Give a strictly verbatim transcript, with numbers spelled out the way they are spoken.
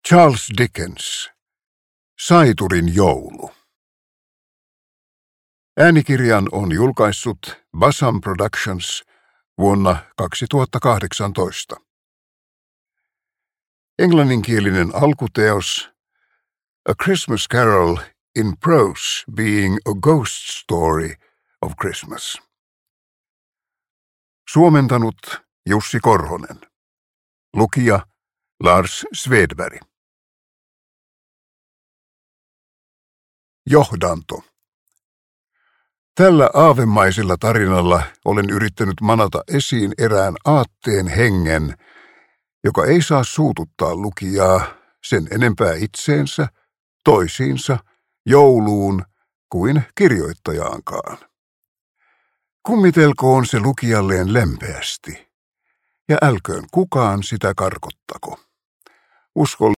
Charles Dickens. Saiturin joulu. Äänikirjan on julkaissut Basam Productions vuonna kaksituhattakahdeksantoista. Englanninkielinen alkuteos A Christmas Carol in Prose Being a Ghost Story of Christmas. Suomentanut Jussi Korhonen. Lukija Lars Svedberg. Johdanto. Tällä aavemaisella tarinalla olen yrittänyt manata esiin erään aatteen hengen, joka ei saa suututtaa lukijaa sen enempää itseensä, toisiinsa, jouluun kuin kirjoittajaankaan. Kummitelkoon se lukijalleen lempeästi, ja älköön kukaan sitä karkottako. Usko